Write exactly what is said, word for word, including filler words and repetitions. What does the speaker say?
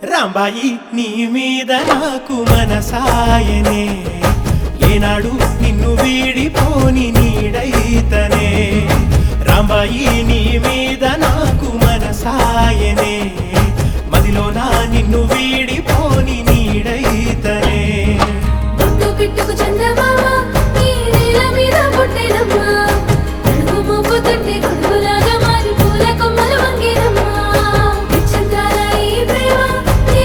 రాంబాయి నీ మీద నాకు మనసాయనే ఏనాడు నిన్ను వీడిపోని నీడైతనే రాంబాయి నీ